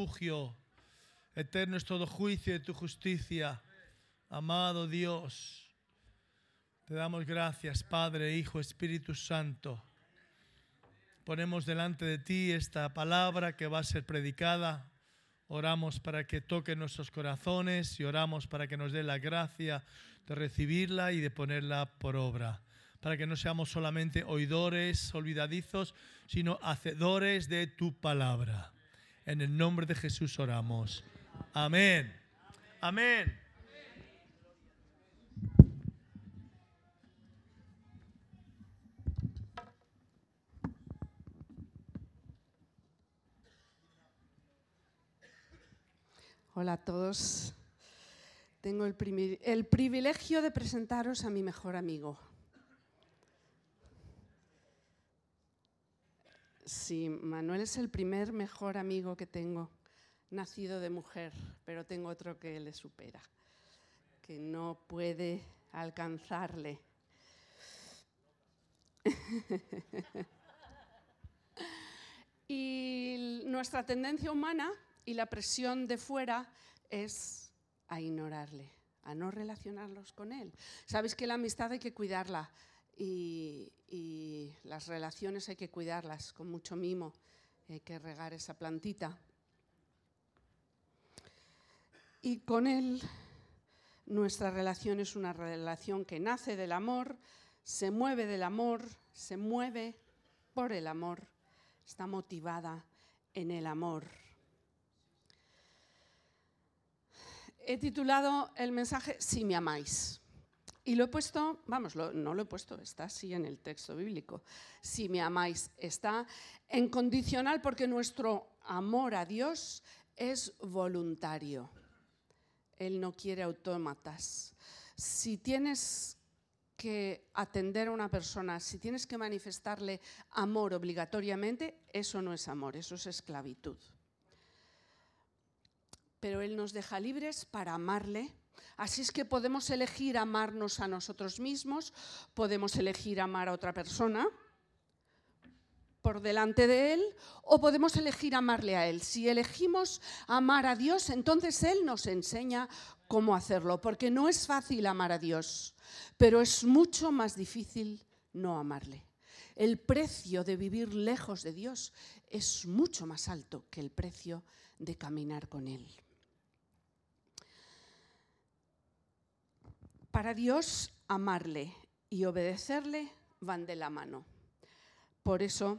refugio. Eterno es todo juicio y tu justicia. Amado Dios, te damos gracias, Padre, Hijo, Espíritu Santo. Ponemos delante de ti esta palabra que va a ser predicada. Oramos para que toque nuestros corazones y oramos para que nos dé la gracia de recibirla y de ponerla por obra. Para que no seamos solamente oidores olvidadizos, sino hacedores de tu palabra. En el nombre de Jesús oramos. Amén. Amén. Hola a todos. Tengo el privilegio de presentaros a mi mejor amigo. Sí, Manuel es el primer mejor amigo que tengo, nacido de mujer, pero tengo otro que le supera, que no puede alcanzarle. Y nuestra tendencia humana y la presión de fuera es a ignorarle, a no relacionarnos con él. Sabéis que la amistad hay que cuidarla y las relaciones hay que cuidarlas con mucho mimo, hay que regar esa plantita. Y con él nuestra relación es una relación que nace del amor, se mueve del amor, se mueve por el amor, está motivada en el amor. He titulado el mensaje Si me amáis. Y lo he puesto, no lo he puesto, está así en el texto bíblico. Si me amáis, está en condicional porque nuestro amor a Dios es voluntario. Él no quiere autómatas. Si tienes que atender a una persona, si tienes que manifestarle amor obligatoriamente, eso no es amor, eso es esclavitud. Pero Él nos deja libres para amarle. Así es que podemos elegir amarnos a nosotros mismos, podemos elegir amar a otra persona por delante de Él o podemos elegir amarle a Él. Si elegimos amar a Dios, entonces Él nos enseña cómo hacerlo, porque no es fácil amar a Dios, pero es mucho más difícil no amarle. El precio de vivir lejos de Dios es mucho más alto que el precio de caminar con Él. Para Dios, amarle y obedecerle van de la mano. Por eso,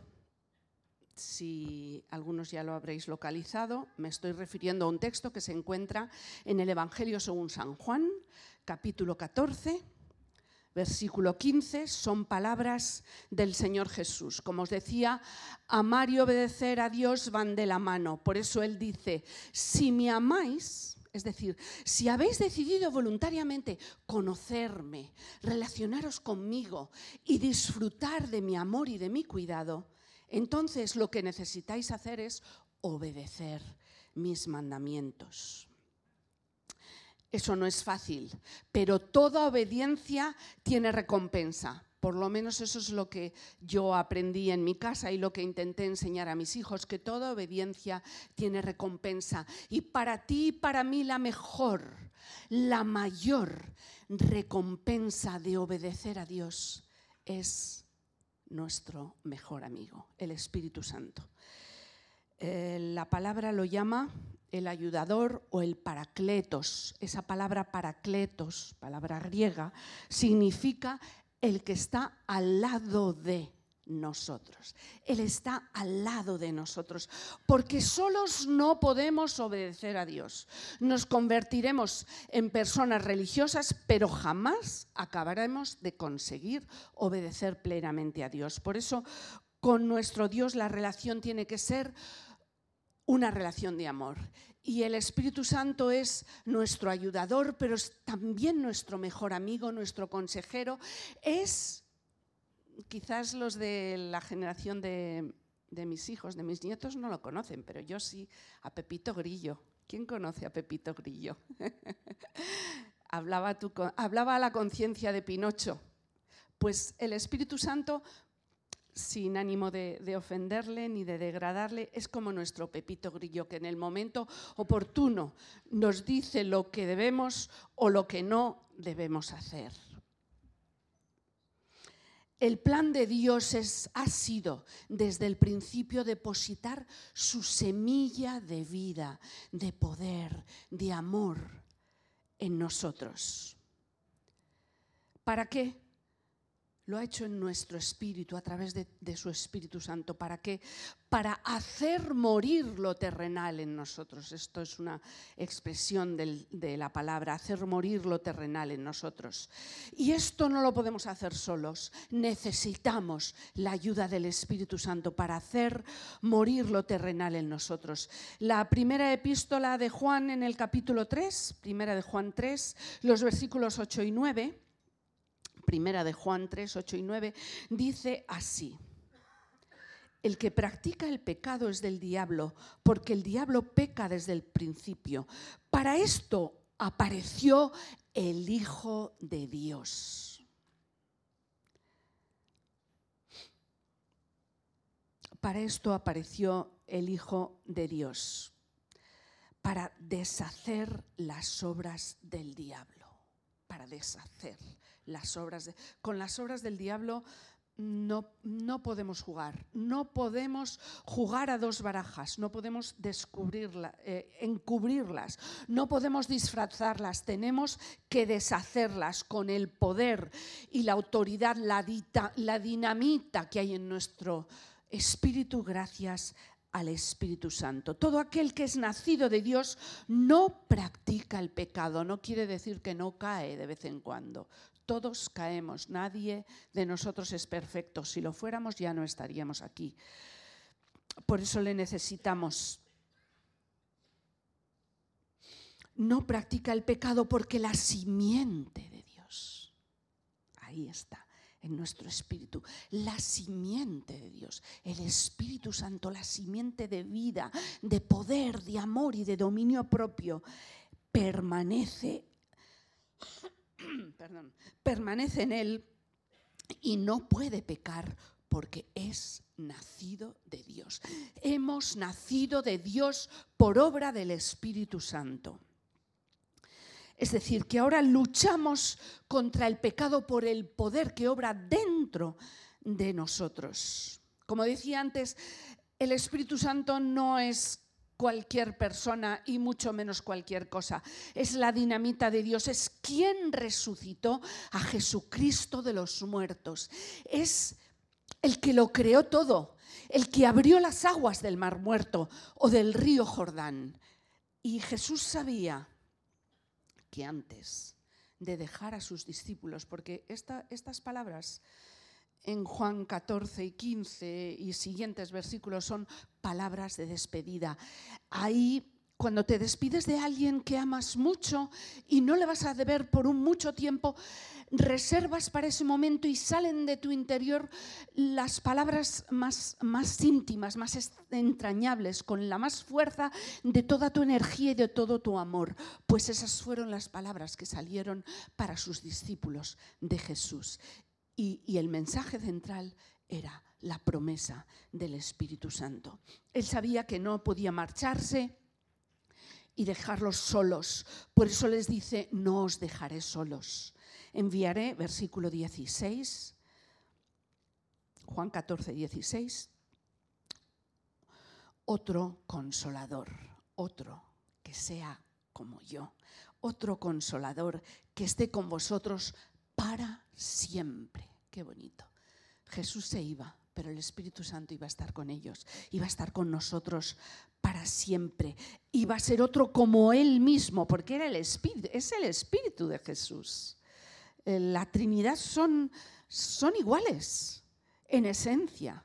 si algunos ya lo habréis localizado, me estoy refiriendo a un texto que se encuentra en el Evangelio según San Juan, capítulo 14, versículo 15, son palabras del Señor Jesús. Como os decía, amar y obedecer a Dios van de la mano. Por eso Él dice, si me amáis, es decir, si habéis decidido voluntariamente conocerme, relacionaros conmigo y disfrutar de mi amor y de mi cuidado, entonces lo que necesitáis hacer es obedecer mis mandamientos. Eso no es fácil, pero toda obediencia tiene recompensa. Por lo menos eso es lo que yo aprendí en mi casa y lo que intenté enseñar a mis hijos, que toda obediencia tiene recompensa. Y para ti y para mí la mejor, la mayor recompensa de obedecer a Dios es nuestro mejor amigo, el Espíritu Santo. La palabra lo llama el ayudador o el parakletos. Esa palabra parakletos, palabra griega, significa el que está al lado de nosotros. Él está al lado de nosotros, porque solos no podemos obedecer a Dios. Nos convertiremos en personas religiosas, pero jamás acabaremos de conseguir obedecer plenamente a Dios. Por eso, con nuestro Dios la relación tiene que ser una relación de amor. Y el Espíritu Santo es nuestro ayudador, pero es también nuestro mejor amigo, nuestro consejero. Es, quizás los de la generación de mis hijos, de mis nietos no lo conocen, pero yo sí, a Pepito Grillo. ¿Quién conoce a Pepito Grillo? Hablaba a la conciencia de Pinocho. Pues el Espíritu Santo sin ánimo de ofenderle ni de degradarle, es como nuestro Pepito Grillo, que en el momento oportuno nos dice lo que debemos o lo que no debemos hacer. El plan de Dios ha sido desde el principio depositar su semilla de vida, de poder, de amor en nosotros. ¿Para qué? Lo ha hecho en nuestro espíritu, a través de su Espíritu Santo. ¿Para qué? Para hacer morir lo terrenal en nosotros. Esto es una expresión de la palabra, hacer morir lo terrenal en nosotros. Y esto no lo podemos hacer solos. Necesitamos la ayuda del Espíritu Santo para hacer morir lo terrenal en nosotros. La primera epístola de Juan en el capítulo 3, primera de Juan 3, los versículos 8 y 9, Primera de Juan 3, 8 y 9, dice así: el que practica el pecado es del diablo, porque el diablo peca desde el principio. Para esto apareció el Hijo de Dios. Para esto apareció el Hijo de Dios, para deshacer las obras del diablo, para deshacer las obras. Con las obras del diablo no podemos jugar. No podemos jugar a dos barajas. No podemos encubrirlas. No podemos disfrazarlas. Tenemos que deshacerlas con el poder y la autoridad, la dinamita que hay en nuestro espíritu gracias al Espíritu Santo. Todo aquel que es nacido de Dios no practica el pecado. No quiere decir que no cae de vez en cuando. Todos caemos, nadie de nosotros es perfecto. Si lo fuéramos ya no estaríamos aquí. Por eso le necesitamos. No practica el pecado porque la simiente de Dios, ahí está, en nuestro espíritu, la simiente de Dios, el Espíritu Santo, la simiente de vida, de poder, de amor y de dominio propio, permanece en él y no puede pecar porque es nacido de Dios. Hemos nacido de Dios por obra del Espíritu Santo. Es decir, que ahora luchamos contra el pecado por el poder que obra dentro de nosotros. Como decía antes, el Espíritu Santo no es cualquier persona y mucho menos cualquier cosa. Es la dinamita de Dios, es quien resucitó a Jesucristo de los muertos. Es el que lo creó todo, el que abrió las aguas del Mar Muerto o del río Jordán. Y Jesús sabía que antes de dejar a sus discípulos, porque estas palabras en Juan 14 y 15 y siguientes versículos son palabras de despedida. Ahí, cuando te despides de alguien que amas mucho y no le vas a ver por un mucho tiempo, reservas para ese momento y salen de tu interior las palabras más íntimas, más entrañables, con la más fuerza de toda tu energía y de todo tu amor. Pues esas fueron las palabras que salieron para sus discípulos de Jesús. Y el mensaje central era la promesa del Espíritu Santo. Él sabía que no podía marcharse y dejarlos solos. Por eso les dice, no os dejaré solos. Enviaré, versículo 16, Juan 14, 16, otro consolador, otro que sea como yo, otro consolador que esté con vosotros para siempre. Qué bonito. Jesús se iba, pero el Espíritu Santo iba a estar con ellos, iba a estar con nosotros para siempre. Iba a ser otro como Él mismo, porque era el Espíritu, es el Espíritu de Jesús. La Trinidad son iguales en esencia,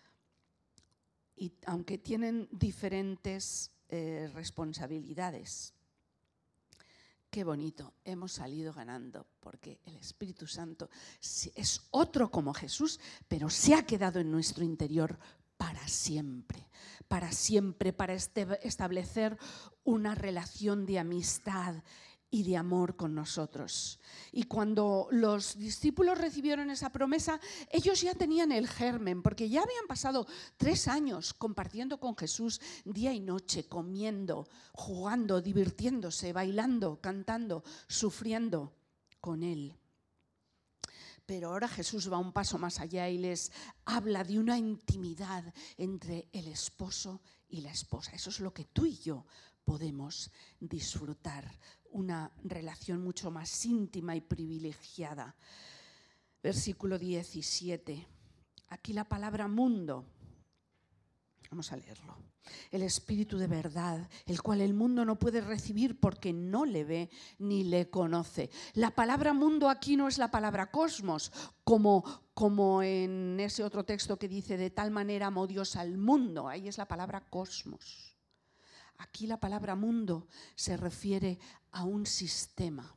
y aunque tienen diferentes responsabilidades. Qué bonito, hemos salido ganando porque el Espíritu Santo es otro como Jesús, pero se ha quedado en nuestro interior para siempre, para establecer una relación de amistad y de amor con nosotros. Y cuando los discípulos recibieron esa promesa, ellos ya tenían el germen, porque ya habían pasado 3 años compartiendo con Jesús día y noche, comiendo, jugando, divirtiéndose, bailando, cantando, sufriendo con Él. Pero ahora Jesús va un paso más allá y les habla de una intimidad entre el esposo y la esposa. Eso es lo que tú y yo podemos disfrutar, una relación mucho más íntima y privilegiada. Versículo 17. Aquí la palabra mundo. Vamos a leerlo. El Espíritu de verdad, el cual el mundo no puede recibir porque no le ve ni le conoce. La palabra mundo aquí no es la palabra cosmos, como en ese otro texto que dice de tal manera amó Dios al mundo. Ahí es la palabra cosmos. Aquí la palabra mundo se refiere a un sistema,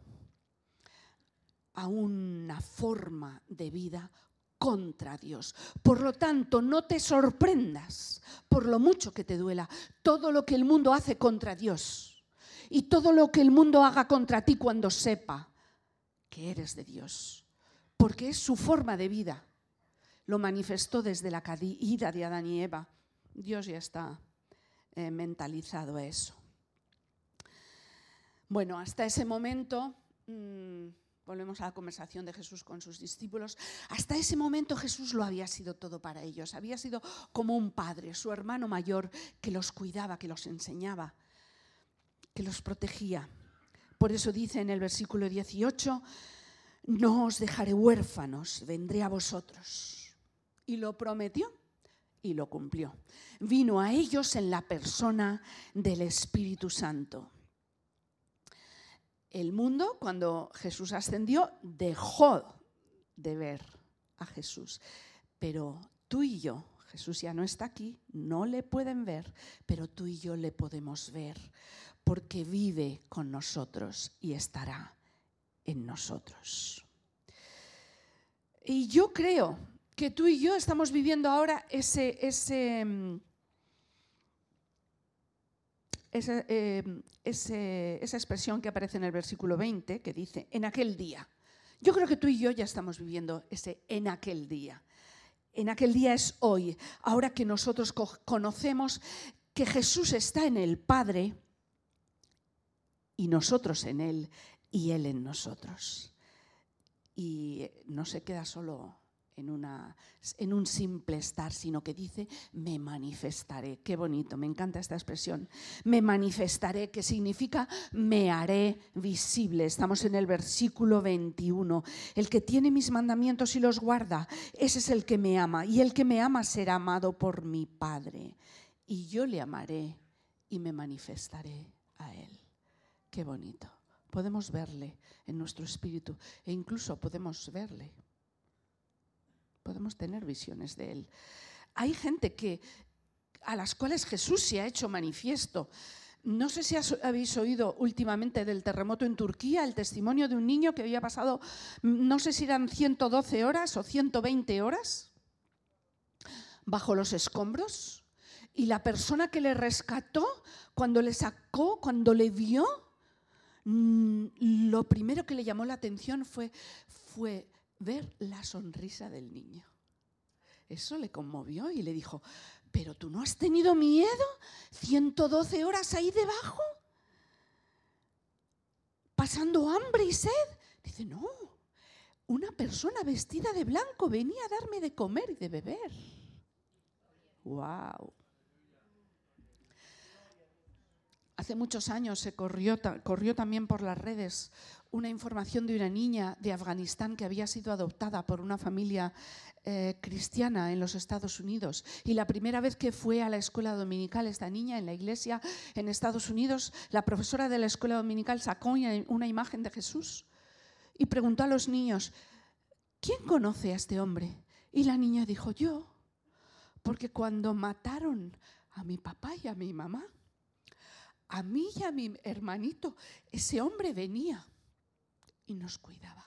a una forma de vida contra Dios. Por lo tanto, no te sorprendas por lo mucho que te duela todo lo que el mundo hace contra Dios y todo lo que el mundo haga contra ti cuando sepa que eres de Dios, porque es su forma de vida. Lo manifestó desde la caída de Adán y Eva. Dios ya está mentalizado a eso. Bueno, hasta ese momento, volvemos a la conversación de Jesús con sus discípulos, hasta ese momento Jesús lo había sido todo para ellos, había sido como un padre, su hermano mayor que los cuidaba, que los enseñaba, que los protegía. Por eso dice en el versículo 18, no os dejaré huérfanos, vendré a vosotros. Y lo prometió. Y lo cumplió. Vino a ellos en la persona del Espíritu Santo. El mundo, cuando Jesús ascendió, dejó de ver a Jesús. Pero tú y yo, Jesús ya no está aquí, no le pueden ver, pero tú y yo le podemos ver, porque vive con nosotros y estará en nosotros. Y yo creo que tú y yo estamos viviendo ahora esa expresión que aparece en el versículo 20, que dice, en aquel día. Yo creo que tú y yo ya estamos viviendo ese en aquel día. En aquel día es hoy, ahora que nosotros conocemos que Jesús está en el Padre y nosotros en Él y Él en nosotros. Y no se queda solo en un simple estar, sino que dice, me manifestaré. Qué bonito, me encanta esta expresión. Me manifestaré, que significa me haré visible. Estamos en el versículo 21. El que tiene mis mandamientos y los guarda, ese es el que me ama. Y el que me ama será amado por mi Padre. Y yo le amaré y me manifestaré a él. Qué bonito. Podemos verle en nuestro espíritu e incluso podemos verle. Podemos tener visiones de él. Hay gente a las cuales Jesús se ha hecho manifiesto. No sé si habéis oído últimamente del terremoto en Turquía, el testimonio de un niño que había pasado, no sé si eran 112 horas o 120 horas bajo los escombros. Y la persona que le rescató, cuando le sacó, cuando le vio, lo primero que le llamó la atención fue ver la sonrisa del niño. Eso le conmovió y le dijo, ¿pero tú no has tenido miedo? ¿112 horas ahí debajo? ¿Pasando hambre y sed? Dice, no, una persona vestida de blanco venía a darme de comer y de beber. ¡Wow! Hace muchos años se corrió también por las redes una información de una niña de Afganistán que había sido adoptada por una familia cristiana en los Estados Unidos. Y la primera vez que fue a la escuela dominical esta niña en la iglesia en Estados Unidos, la profesora de la escuela dominical sacó una imagen de Jesús y preguntó a los niños, ¿quién conoce a este hombre? Y la niña dijo, yo, porque cuando mataron a mi papá y a mi mamá, a mí y a mi hermanito, ese hombre venía y nos cuidaba.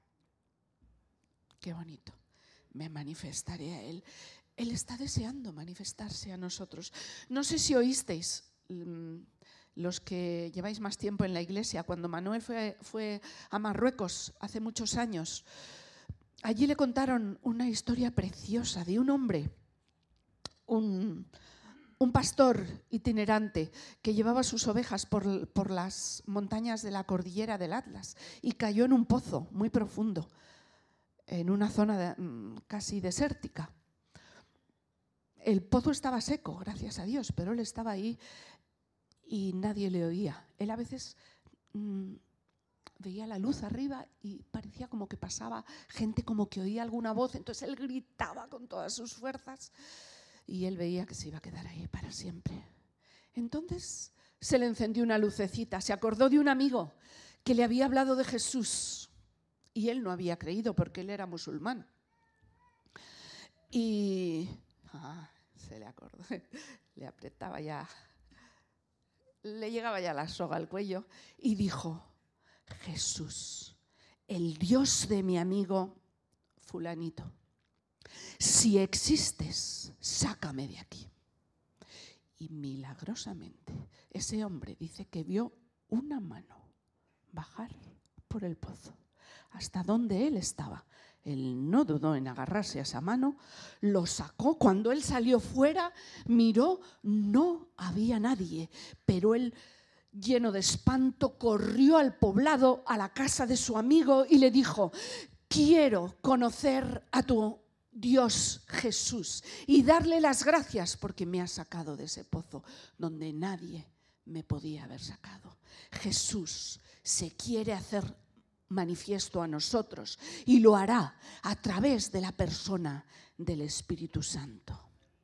Qué bonito. Me manifestaré a él. Él está deseando manifestarse a nosotros. No sé si oísteis los que lleváis más tiempo en la iglesia, cuando Manuel fue a Marruecos hace muchos años, allí le contaron una historia preciosa de un hombre, un pastor itinerante que llevaba sus ovejas por las montañas de la cordillera del Atlas y cayó en un pozo muy profundo, en una zona casi desértica. El pozo estaba seco, gracias a Dios, pero él estaba ahí y nadie le oía. Él a veces veía la luz arriba y parecía como que pasaba gente, como que oía alguna voz, entonces él gritaba con todas sus fuerzas y él veía que se iba a quedar ahí para siempre. Entonces se le encendió una lucecita, se acordó de un amigo que le había hablado de Jesús y él no había creído porque él era musulmán. Y se le acordó, le apretaba ya, le llegaba ya la soga al cuello y dijo: Jesús, el Dios de mi amigo fulanito, si existes, sácame de aquí. Y milagrosamente ese hombre dice que vio una mano bajar por el pozo hasta donde él estaba. Él no dudó en agarrarse a esa mano, lo sacó. Cuando él salió fuera, miró, no había nadie, pero él, lleno de espanto, corrió al poblado, a la casa de su amigo y le dijo: quiero conocer a tu Dios Jesús y darle las gracias porque me ha sacado de ese pozo donde nadie me podía haber sacado. Jesús se quiere hacer manifiesto a nosotros y lo hará a través de la persona del Espíritu Santo.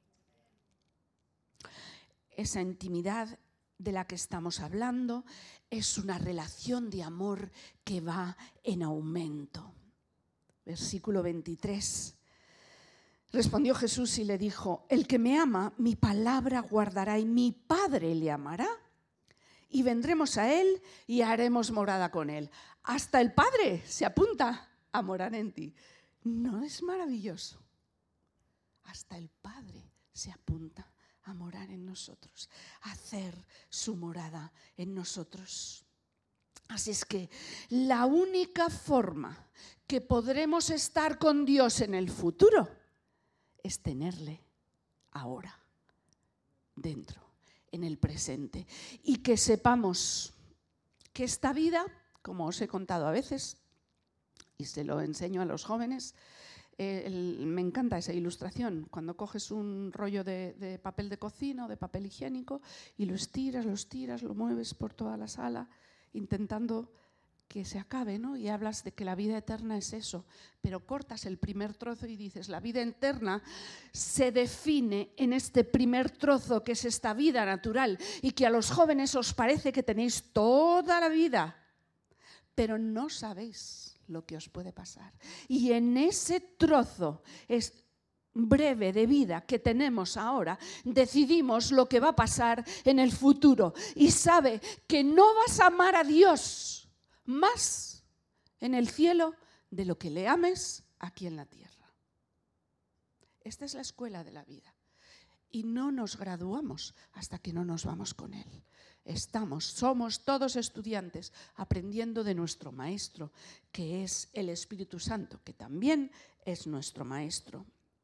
Esa intimidad de la que estamos hablando es una relación de amor que va en aumento. Versículo 23. Respondió Jesús y le dijo: el que me ama, mi palabra guardará y mi Padre le amará. Y vendremos a él y haremos morada con él. Hasta el Padre se apunta a morar en ti. ¿No es maravilloso? Hasta el Padre se apunta a morar en nosotros, a hacer su morada en nosotros. Así es que la única forma que podremos estar con Dios en el futuro es tenerle ahora, dentro, en el presente. Y que sepamos que esta vida, como os he contado a veces, y se lo enseño a los jóvenes, me encanta esa ilustración, cuando coges un rollo de papel de cocina o de papel higiénico y lo estiras, lo mueves por toda la sala, intentando que se acabe, ¿no? Y hablas de que la vida eterna es eso, pero cortas el primer trozo y dices: la vida eterna se define en este primer trozo, que es esta vida natural, y que a los jóvenes os parece que tenéis toda la vida, pero no sabéis lo que os puede pasar. Y en ese trozo es breve de vida que tenemos ahora, decidimos lo que va a pasar en el futuro. Y sabe que no vas a amar a Dios más en el cielo de lo que le ames aquí en la tierra. Esta es la escuela de la vida. Y no nos graduamos hasta que no nos vamos con Él. Somos todos estudiantes aprendiendo de nuestro Maestro, que es el Espíritu Santo, que también es nuestro Maestro.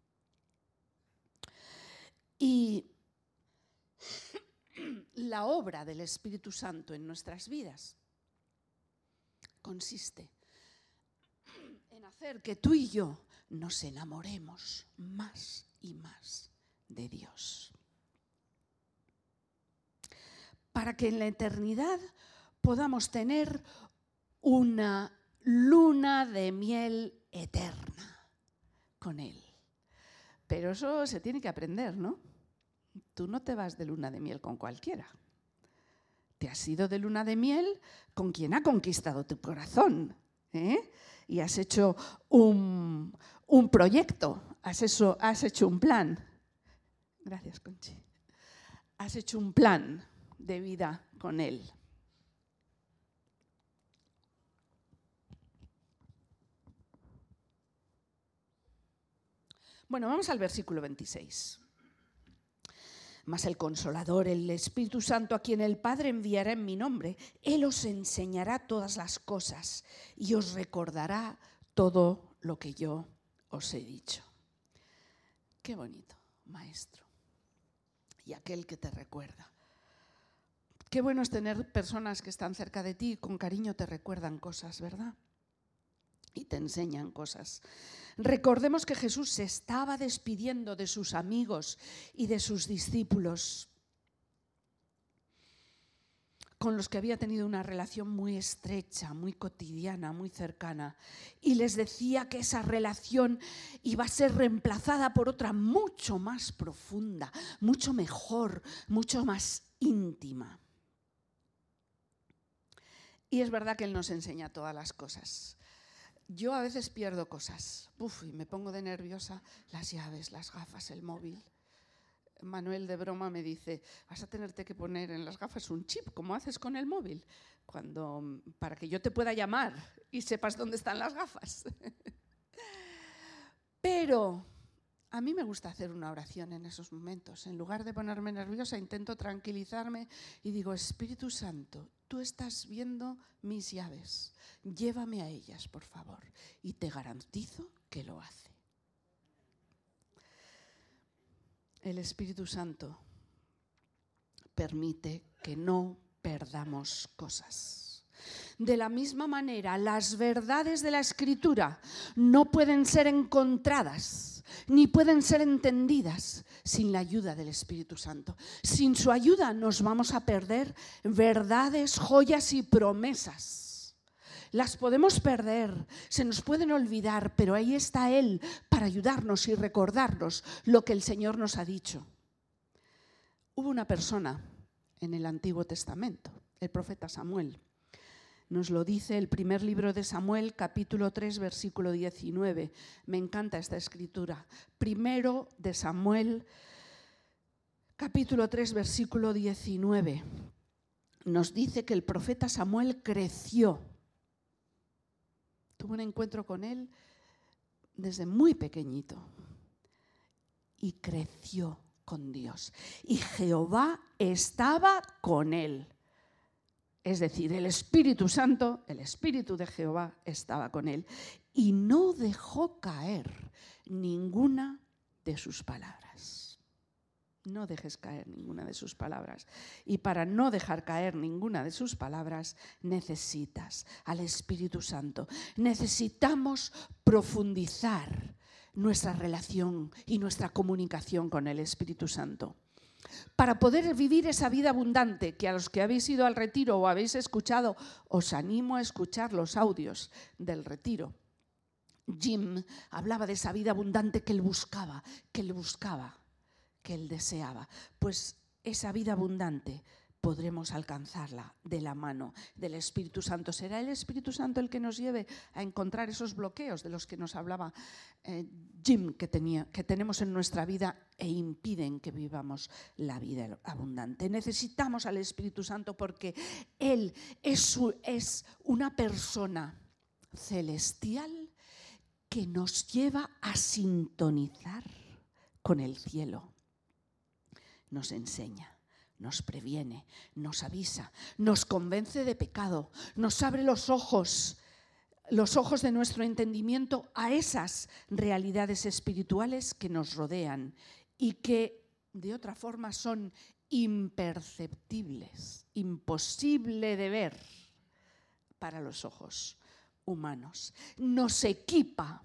Y la obra del Espíritu Santo en nuestras vidas consiste en hacer que tú y yo nos enamoremos más y más de Dios. Para que en la eternidad podamos tener una luna de miel eterna con Él. Pero eso se tiene que aprender, ¿no? Tú no te vas de luna de miel con cualquiera. Te has ido de luna de miel con quien ha conquistado tu corazón, ¿eh? Y has hecho un proyecto, has hecho un plan. Gracias, Conchi. Has hecho un plan de vida con Él. Bueno, vamos al versículo 26. Mas el Consolador, el Espíritu Santo, a quien el Padre enviará en mi nombre, Él os enseñará todas las cosas y os recordará todo lo que yo os he dicho. Qué bonito, Maestro. Y aquel que te recuerda. Qué bueno es tener personas que están cerca de ti y con cariño te recuerdan cosas, ¿verdad? Y te enseñan cosas. Recordemos que Jesús se estaba despidiendo de sus amigos y de sus discípulos, con los que había tenido una relación muy estrecha, muy cotidiana, muy cercana. Y les decía que esa relación iba a ser reemplazada por otra mucho más profunda, mucho mejor, mucho más íntima. Y es verdad que Él nos enseña todas las cosas. Yo a veces pierdo cosas. Y me pongo de nerviosa. Las llaves, las gafas, el móvil. Manuel de broma me dice, vas a tenerte que poner en las gafas un chip, como haces con el móvil, para que yo te pueda llamar y sepas dónde están las gafas. Pero a mí me gusta hacer una oración en esos momentos. En lugar de ponerme nerviosa, intento tranquilizarme y digo, Espíritu Santo, tú estás viendo mis llaves. Llévame a ellas, por favor. Y te garantizo que lo hace. El Espíritu Santo permite que no perdamos cosas. De la misma manera, las verdades de la Escritura no pueden ser encontradas ni pueden ser entendidas sin la ayuda del Espíritu Santo. Sin su ayuda nos vamos a perder verdades, joyas y promesas. Las podemos perder, se nos pueden olvidar, pero ahí está Él para ayudarnos y recordarnos lo que el Señor nos ha dicho. Hubo una persona en el Antiguo Testamento, el profeta Samuel. Nos lo dice el primer libro de Samuel, capítulo 3, versículo 19. Me encanta esta escritura. Primero de Samuel, capítulo 3, versículo 19. Nos dice que el profeta Samuel creció. Tuvo un encuentro con él desde muy pequeñito y creció con Dios. Y Jehová estaba con él. Es decir, el Espíritu Santo, el Espíritu de Jehová estaba con él y no dejó caer ninguna de sus palabras. No dejes caer ninguna de sus palabras. Y para no dejar caer ninguna de sus palabras, necesitas al Espíritu Santo. Necesitamos profundizar nuestra relación y nuestra comunicación con el Espíritu Santo. Para poder vivir esa vida abundante, que a los que habéis ido al retiro o habéis escuchado, os animo a escuchar los audios del retiro. Jim hablaba de esa vida abundante que él buscaba, que él deseaba. Pues esa vida abundante podremos alcanzarla de la mano del Espíritu Santo. ¿Será el Espíritu Santo el que nos lleve a encontrar esos bloqueos de los que nos hablaba Jim que tenemos en nuestra vida e impiden que vivamos la vida abundante? Necesitamos al Espíritu Santo porque Él es una persona celestial que nos lleva a sintonizar con el cielo. Nos enseña, nos previene, nos avisa, nos convence de pecado, nos abre los ojos de nuestro entendimiento a esas realidades espirituales que nos rodean y que de otra forma son imperceptibles, imposible de ver para los ojos humanos. Nos equipa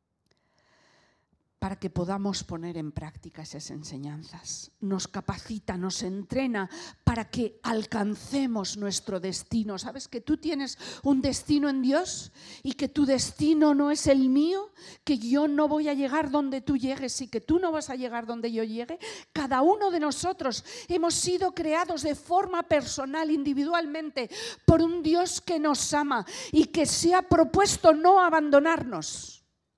para que podamos poner en práctica esas enseñanzas. Nos capacita, nos entrena para que alcancemos nuestro destino. ¿Sabes que tú tienes un destino en Dios y que tu destino no es el mío? Que yo no voy a llegar donde tú llegues y que tú no vas a llegar donde yo llegue. Cada uno de nosotros hemos sido creados de forma personal, individualmente, por un Dios que nos ama y que se ha propuesto no abandonarnos.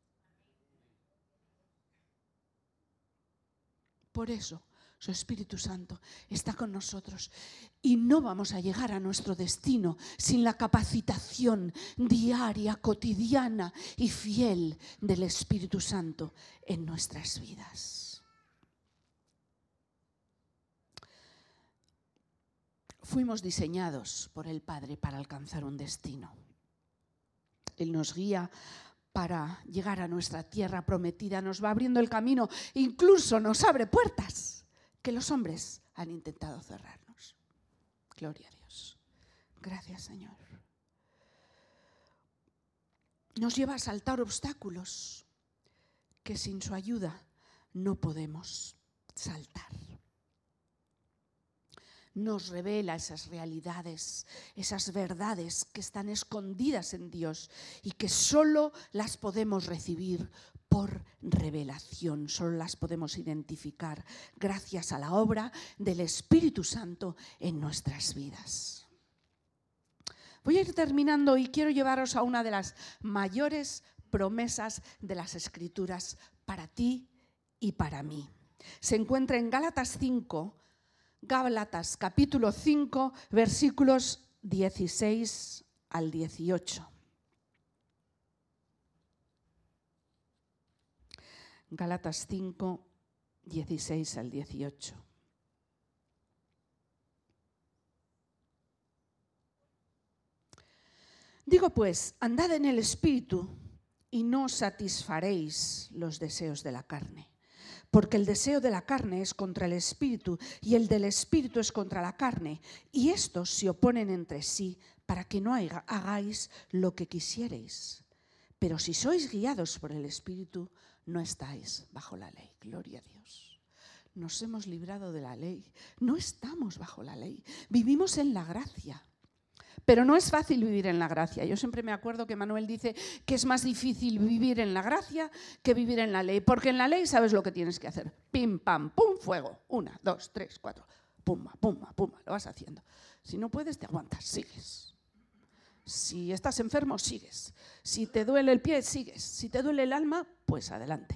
Por eso, su Espíritu Santo está con nosotros y no vamos a llegar a nuestro destino sin la capacitación diaria, cotidiana y fiel del Espíritu Santo en nuestras vidas. fuimos diseñados por el Padre para alcanzar un destino. Él nos guía para llegar a nuestra tierra prometida, nos va abriendo el camino, incluso nos abre puertas que los hombres han intentado cerrarnos. Gloria a Dios. Gracias, Señor. Nos lleva a saltar obstáculos que sin su ayuda no podemos saltar. Nos revela esas realidades, esas verdades que están escondidas en Dios y que solo las podemos recibir por revelación, solo las podemos identificar gracias a la obra del Espíritu Santo en nuestras vidas. Voy a ir terminando y quiero llevaros a una de las mayores promesas de las Escrituras para ti y para mí. Se encuentra en Gálatas capítulo 5, versículos 16 al 18. Gálatas 5, 16 al 18. Digo pues, andad en el Espíritu y no satisfaréis los deseos de la carne. Porque el deseo de la carne es contra el Espíritu y el del Espíritu es contra la carne. Y estos se oponen entre sí para que no hagáis lo que quisierais. Pero si sois guiados por el Espíritu, no estáis bajo la ley. Gloria a Dios. Nos hemos librado de la ley. No estamos bajo la ley. Vivimos en la gracia. Pero no es fácil vivir en la gracia. Yo siempre me acuerdo que Manuel dice que es más difícil vivir en la gracia que vivir en la ley. Porque en la ley sabes lo que tienes que hacer. Pim, pam, pum, fuego. 1, 2, 3, 4. Pumba, pumba, pumba. Lo vas haciendo. Si no puedes, te aguantas, sigues. Si estás enfermo, sigues. Si te duele el pie, sigues. Si te duele el alma, pues adelante.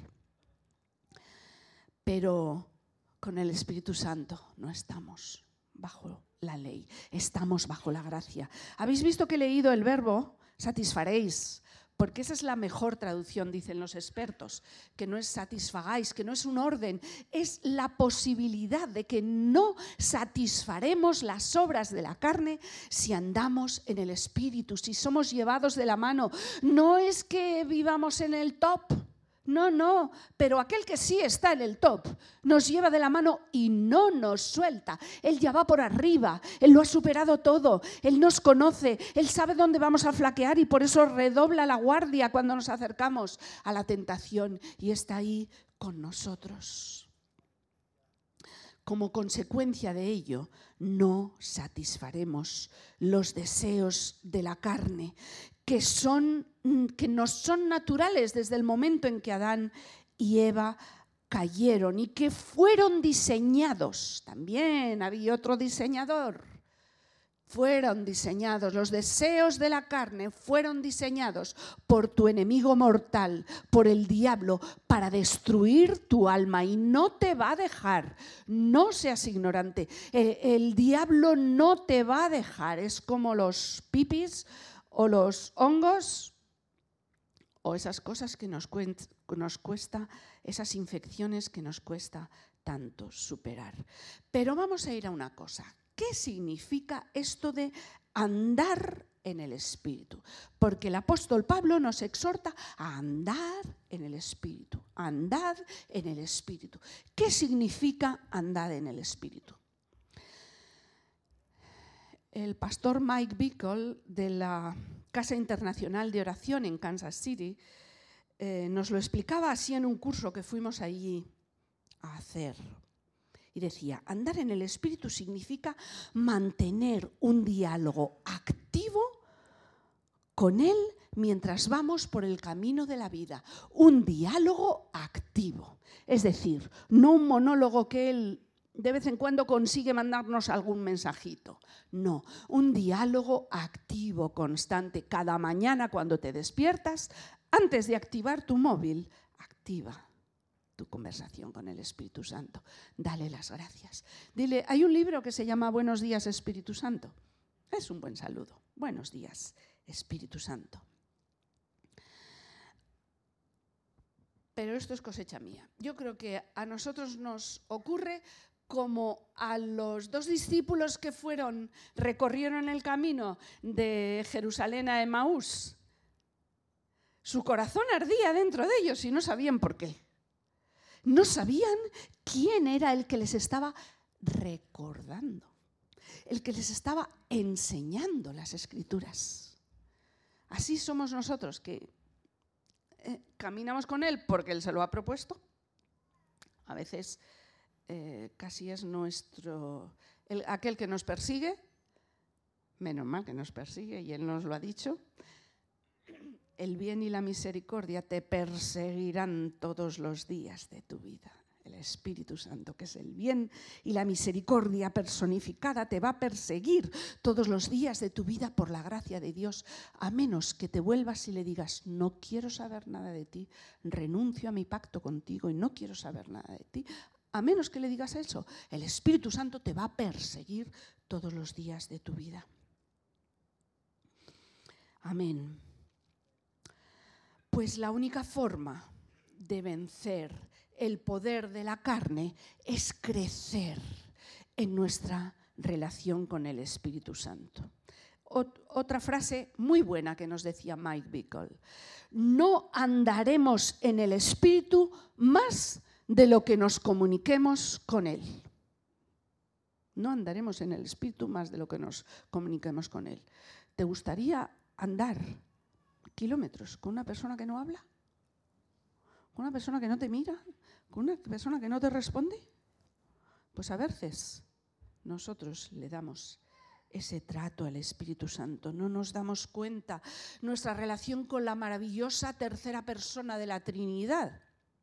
Pero con el Espíritu Santo no estamos bajo la ley, estamos bajo la gracia. ¿Habéis visto que he leído el verbo satisfaréis? Porque esa es la mejor traducción, dicen los expertos, que no es satisfagáis, que no es un orden, es la posibilidad de que no satisfaremos las obras de la carne si andamos en el Espíritu, si somos llevados de la mano. No es que vivamos en el top. No, pero aquel que sí está en el top nos lleva de la mano y no nos suelta. Él ya va por arriba, Él lo ha superado todo, Él nos conoce, Él sabe dónde vamos a flaquear y por eso redobla la guardia cuando nos acercamos a la tentación y está ahí con nosotros. Como consecuencia de ello, no satisfaremos los deseos de la carne, que nos son naturales desde el momento en que Adán y Eva cayeron y que fueron diseñados. También había otro diseñador. Fueron diseñados, los deseos de la carne fueron diseñados por tu enemigo mortal, por el diablo, para destruir tu alma y no te va a dejar. No seas ignorante. El diablo no te va a dejar. Es como los pipis o los hongos o esas cosas que nos cuesta, esas infecciones que nos cuesta tanto superar. Pero vamos a ir a una cosa. ¿Qué significa esto de andar en el Espíritu? Porque el apóstol Pablo nos exhorta a andar en el Espíritu. Andad en el Espíritu. ¿Qué significa andar en el Espíritu? El pastor Mike Bickle de la Casa Internacional de Oración en Kansas City nos lo explicaba así en un curso que fuimos allí a hacer. Y decía, andar en el Espíritu significa mantener un diálogo activo con Él mientras vamos por el camino de la vida. Un diálogo activo. Es decir, no un monólogo que Él de vez en cuando consigue mandarnos algún mensajito. No, un diálogo activo, constante. Cada mañana cuando te despiertas, antes de activar tu móvil, activa tu conversación con el Espíritu Santo. Dale las gracias. Dile, hay un libro que se llama Buenos días, Espíritu Santo. Es un buen saludo. Buenos días, Espíritu Santo. Pero esto es cosecha mía. Yo creo que a nosotros nos ocurre como a los 2 discípulos que recorrieron el camino de Jerusalén a Emaús, su corazón ardía dentro de ellos y no sabían por qué. No sabían quién era el que les estaba recordando, el que les estaba enseñando las Escrituras. Así somos nosotros, que caminamos con Él porque Él se lo ha propuesto. A veces casi es aquel que nos persigue, menos mal que nos persigue y Él nos lo ha dicho. El bien y la misericordia te perseguirán todos los días de tu vida. El Espíritu Santo, que es el bien y la misericordia personificada, te va a perseguir todos los días de tu vida por la gracia de Dios, a menos que te vuelvas y le digas: no quiero saber nada de ti, renuncio a mi pacto contigo y no quiero saber nada de ti. A menos que le digas eso, el Espíritu Santo te va a perseguir todos los días de tu vida. Amén. Pues la única forma de vencer el poder de la carne es crecer en nuestra relación con el Espíritu Santo. Otra frase muy buena que nos decía Mike Bickle: no andaremos en el Espíritu más de lo que nos comuniquemos con Él. No andaremos en el Espíritu más de lo que nos comuniquemos con Él. ¿Te gustaría andar kilómetros con una persona que no habla? ¿Con una persona que no te mira? ¿Con una persona que no te responde? Pues a veces nosotros le damos ese trato al Espíritu Santo, no nos damos cuenta. Nuestra relación con la maravillosa tercera persona de la Trinidad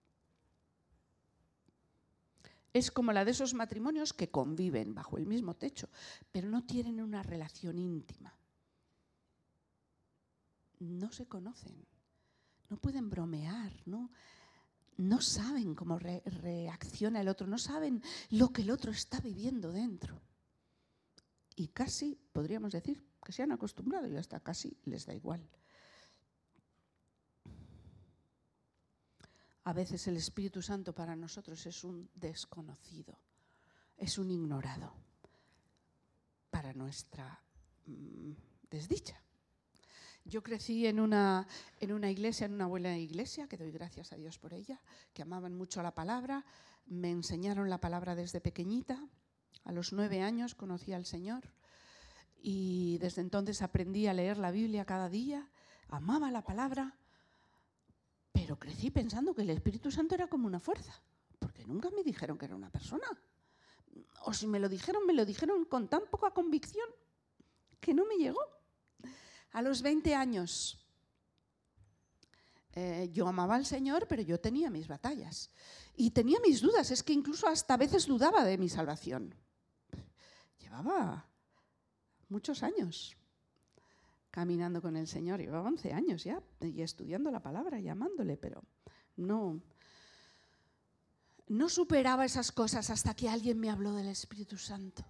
es como la de esos matrimonios que conviven bajo el mismo techo, pero no tienen una relación íntima. No se conocen, no pueden bromear, no saben cómo reacciona el otro, no saben lo que el otro está viviendo dentro. Y casi podríamos decir que se han acostumbrado y hasta casi les da igual. A veces el Espíritu Santo para nosotros es un desconocido, es un ignorado para nuestra desdicha. Yo crecí en una iglesia, en una buena iglesia, que doy gracias a Dios por ella, que amaban mucho la palabra, me enseñaron la palabra desde pequeñita. A los 9 años conocí al Señor y desde entonces aprendí a leer la Biblia cada día, amaba la palabra, pero crecí pensando que el Espíritu Santo era como una fuerza, porque nunca me dijeron que era una persona. O si me lo dijeron con tan poca convicción que no me llegó. A los 20 años yo amaba al Señor, pero yo tenía mis batallas y tenía mis dudas. Es que incluso hasta a veces dudaba de mi salvación. Llevaba muchos años caminando con el Señor, llevaba 11 años ya y estudiando la palabra y amándole, pero no superaba esas cosas hasta que alguien me habló del Espíritu Santo.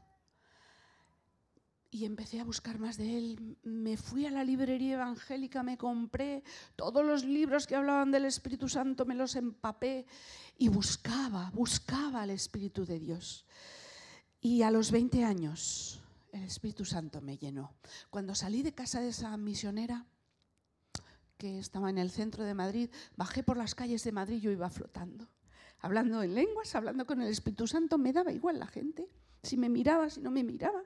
Y empecé a buscar más de Él. Me fui a la librería evangélica, me compré todos los libros que hablaban del Espíritu Santo, me los empapé y buscaba al Espíritu de Dios. Y a los 20 años el Espíritu Santo me llenó. Cuando salí de casa de esa misionera que estaba en el centro de Madrid, bajé por las calles de Madrid, yo iba flotando, hablando en lenguas, hablando con el Espíritu Santo, me daba igual la gente, si me miraba, si no me miraba.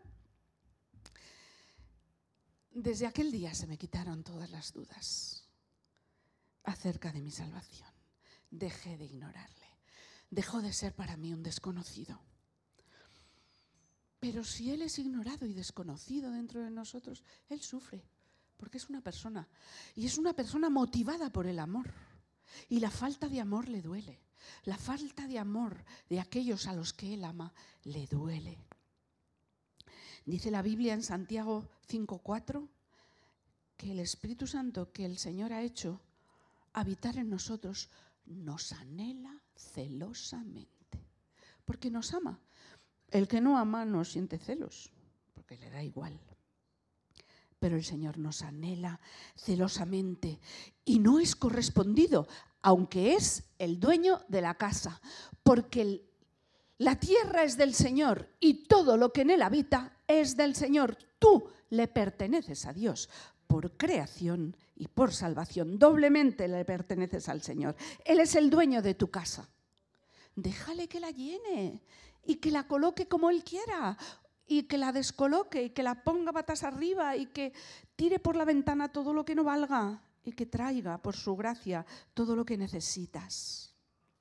Desde aquel día se me quitaron todas las dudas acerca de mi salvación. Dejé de ignorarle. Dejó de ser para mí un desconocido. Pero si Él es ignorado y desconocido dentro de nosotros, Él sufre, porque es una persona. Y es una persona motivada por el amor. Y la falta de amor le duele. La falta de amor de aquellos a los que Él ama le duele. Dice la Biblia en Santiago 5:4 que el Espíritu Santo que el Señor ha hecho habitar en nosotros nos anhela celosamente, porque nos ama. El que no ama no siente celos, porque le da igual. Pero el Señor nos anhela celosamente y no es correspondido, aunque es el dueño de la casa, porque La tierra es del Señor y todo lo que en él habita es del Señor. Tú le perteneces a Dios por creación y por salvación. Doblemente le perteneces al Señor. Él es el dueño de tu casa. Déjale que la llene y que la coloque como él quiera, y que la descoloque y que la ponga patas arriba y que tire por la ventana todo lo que no valga y que traiga por su gracia todo lo que necesitas.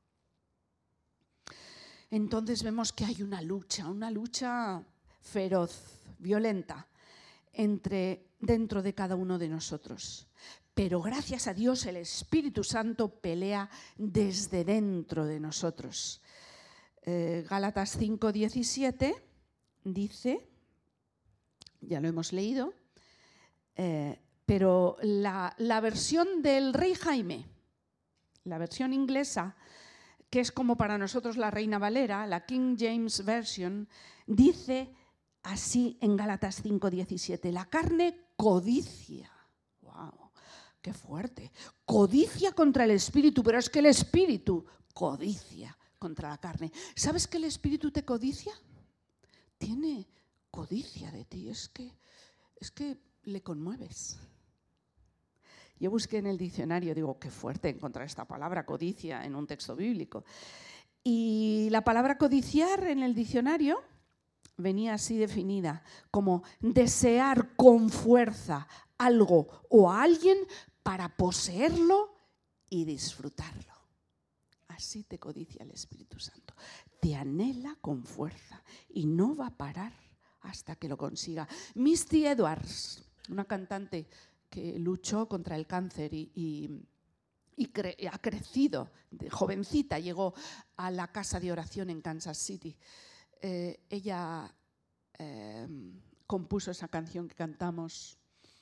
Entonces vemos que hay una lucha feroz, violenta, dentro de cada uno de nosotros. Pero gracias a Dios el Espíritu Santo pelea desde dentro de nosotros. Gálatas 5:17 dice, ya lo hemos leído, pero la versión del Rey Jaime, la versión inglesa, que es como para nosotros la Reina Valera, la King James Version, dice así en Gálatas 5:17, la carne codicia. ¡Wow! ¡Qué fuerte! Codicia contra el espíritu, pero es que el espíritu codicia contra la carne. ¿Sabes que el espíritu te codicia? Tiene codicia de ti, es que le conmueves. Yo busqué en el diccionario, digo, qué fuerte encontrar esta palabra codicia en un texto bíblico. Y la palabra codiciar en el diccionario venía así definida, como desear con fuerza algo o a alguien para poseerlo y disfrutarlo. Así te codicia el Espíritu Santo. Te anhela con fuerza y no va a parar hasta que lo consiga. Misty Edwards, una cantante que luchó contra el cáncer y ha crecido, de jovencita llegó a la casa de oración en Kansas City. Ella compuso esa canción que cantamos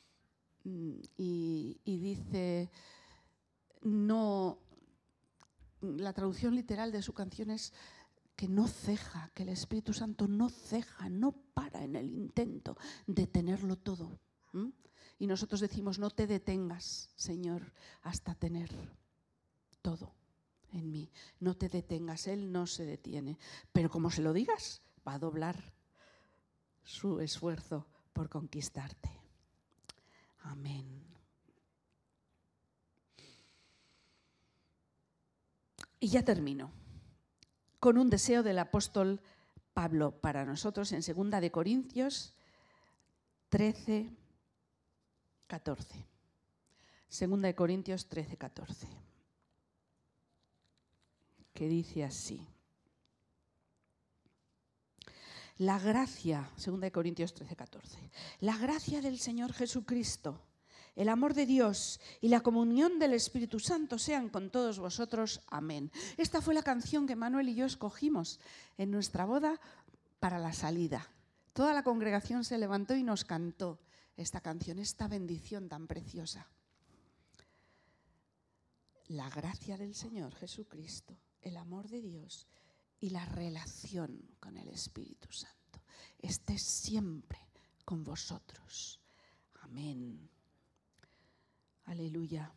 y dice, no, la traducción literal de su canción es que no ceja, que el Espíritu Santo no ceja, no para en el intento de tenerlo todo. Y nosotros decimos, no te detengas, Señor, hasta tener todo en mí. No te detengas, Él no se detiene. Pero como se lo digas, va a doblar su esfuerzo por conquistarte. Amén. Y ya termino con un deseo del apóstol Pablo para nosotros en 2 de Corintios 13, 14. 2 de Corintios 13, 14. Que dice así. La gracia, 2 de Corintios 13, 14. La gracia del Señor Jesucristo, el amor de Dios y la comunión del Espíritu Santo sean con todos vosotros. Amén. Esta fue la canción que Manuel y yo escogimos en nuestra boda para la salida. Toda la congregación se levantó y nos cantó esta canción, esta bendición tan preciosa. La gracia del Señor Jesucristo, el amor de Dios y la relación con el Espíritu Santo esté siempre con vosotros. Amén. Aleluya.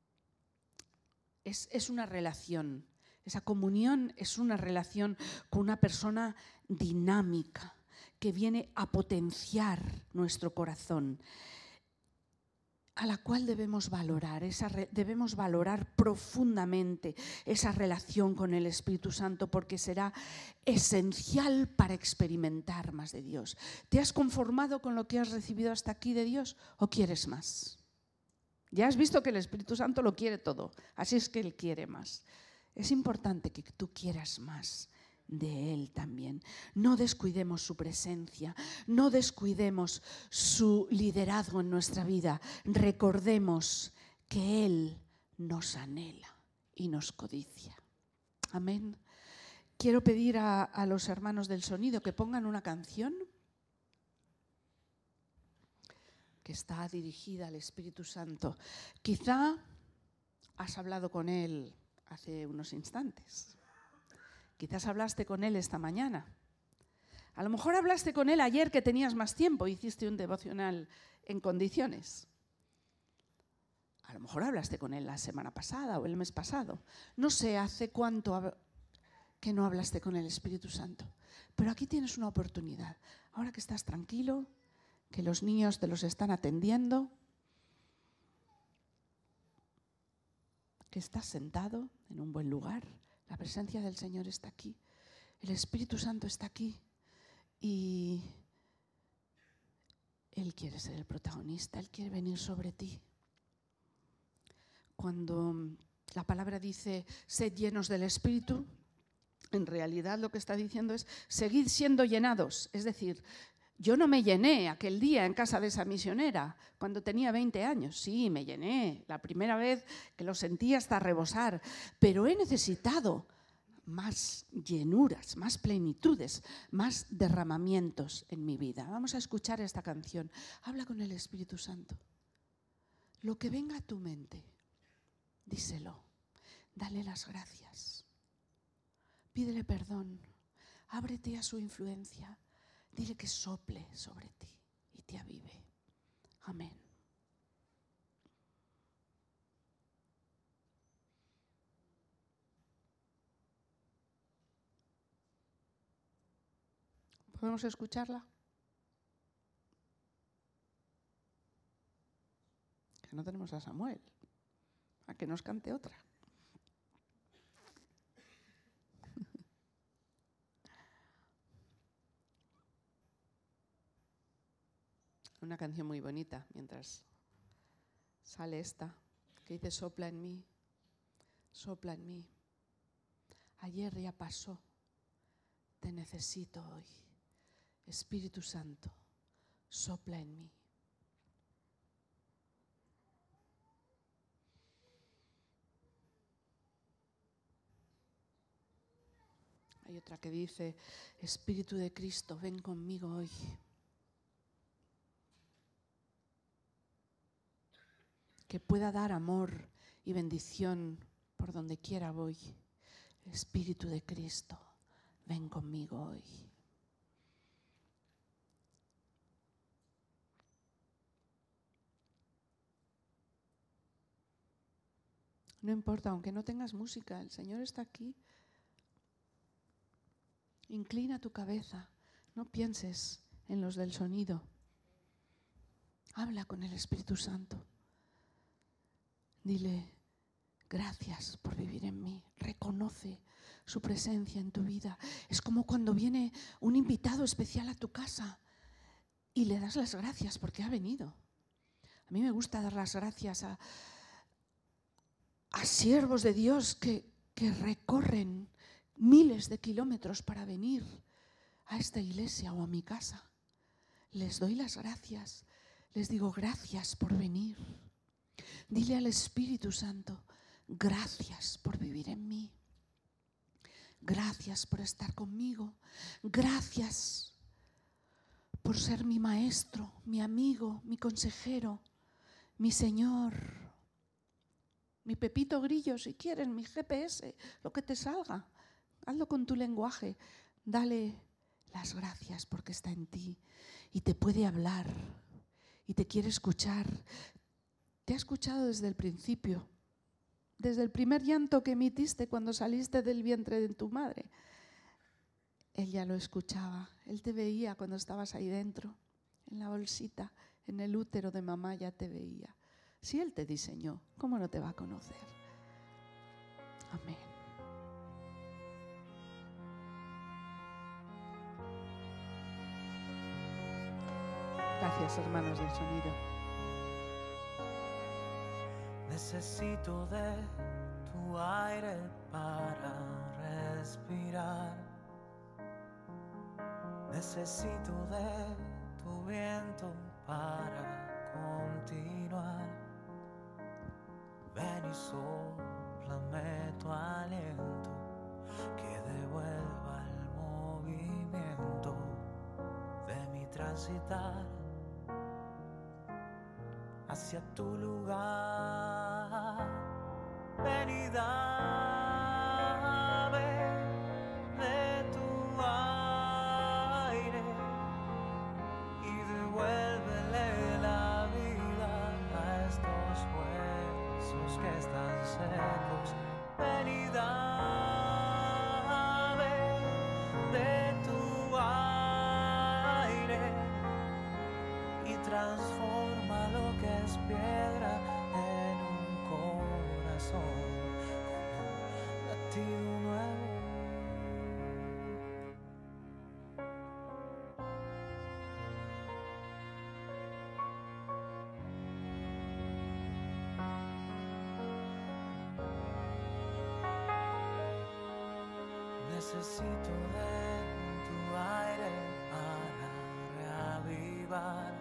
Es una relación, esa comunión es una relación con una persona dinámica que viene a potenciar nuestro corazón, a la cual debemos valorar, debemos valorar profundamente esa relación con el Espíritu Santo, porque será esencial para experimentar más de Dios. ¿Te has conformado con lo que has recibido hasta aquí de Dios o quieres más? Ya has visto que el Espíritu Santo lo quiere todo, así es que Él quiere más. Es importante que tú quieras más de Él también. No descuidemos su presencia, no descuidemos su liderazgo en nuestra vida. Recordemos que Él nos anhela y nos codicia. Amén. Quiero pedir a los hermanos del sonido que pongan una canción que está dirigida al Espíritu Santo. Quizá has hablado con Él hace unos instantes. Quizás hablaste con Él esta mañana. A lo mejor hablaste con Él ayer que tenías más tiempo, hiciste un devocional en condiciones. A lo mejor hablaste con Él la semana pasada o el mes pasado. No sé hace cuánto que no hablaste con el Espíritu Santo. Pero aquí tienes una oportunidad. Ahora que estás tranquilo, que los niños te los están atendiendo, que estás sentado en un buen lugar, la presencia del Señor está aquí, el Espíritu Santo está aquí y Él quiere ser el protagonista, Él quiere venir sobre ti. Cuando la palabra dice, sed llenos del Espíritu, en realidad lo que está diciendo es, seguid siendo llenados. Es decir, yo no me llené aquel día en casa de esa misionera, cuando tenía 20 años. Sí, me llené, la primera vez que lo sentí hasta rebosar, pero he necesitado más llenuras, más plenitudes, más derramamientos en mi vida. Vamos a escuchar esta canción. Habla con el Espíritu Santo. Lo que venga a tu mente, díselo, dale las gracias, pídele perdón, ábrete a su influencia, dile que sople sobre ti y te avive. Amén. ¿Podemos escucharla? Que no tenemos a Samuel. A que nos cante otra. Una canción muy bonita mientras sale esta, que dice sopla en mí, sopla en mí. Ayer ya pasó, te necesito hoy. Espíritu Santo, sopla en mí. Hay otra que dice, Espíritu de Cristo, ven conmigo hoy. Que pueda dar amor y bendición por donde quiera voy. Espíritu de Cristo, ven conmigo hoy. No importa, aunque no tengas música, el Señor está aquí. Inclina tu cabeza, no pienses en los del sonido. Habla con el Espíritu Santo. Dile, gracias por vivir en mí. Reconoce su presencia en tu vida. Es como cuando viene un invitado especial a tu casa y le das las gracias porque ha venido. A mí me gusta dar las gracias a siervos de Dios que recorren miles de kilómetros para venir a esta iglesia o a mi casa. Les doy las gracias. Les digo, gracias por venir. Dile al Espíritu Santo, gracias por vivir en mí. Gracias por estar conmigo. Gracias por ser mi maestro, mi amigo, mi consejero, mi Señor, mi Pepito Grillo, si quieres, mi GPS, lo que te salga. Hazlo con tu lenguaje. Dale las gracias porque está en ti y te puede hablar y te quiere escuchar. Te ha escuchado desde el principio, desde el primer llanto que emitiste cuando saliste del vientre de tu madre. Él ya lo escuchaba, Él te veía cuando estabas ahí dentro, en la bolsita, en el útero de mamá ya te veía. Si Él te diseñó, ¿cómo no te va a conocer? Amén. Gracias, hermanos del sonido. Necesito de tu aire para respirar. Necesito de tu viento para continuar. Ven y sóplame tu aliento que devuelva el movimiento de mi transitar hacia tu lugar. Ven y dame de tu aire y devuélvele la vida a estos huesos que están secos. Ven y dame de tu aire y transforma lo que es piedra en un corazón con un latido nuevo. Necesito de tu aire para reavivar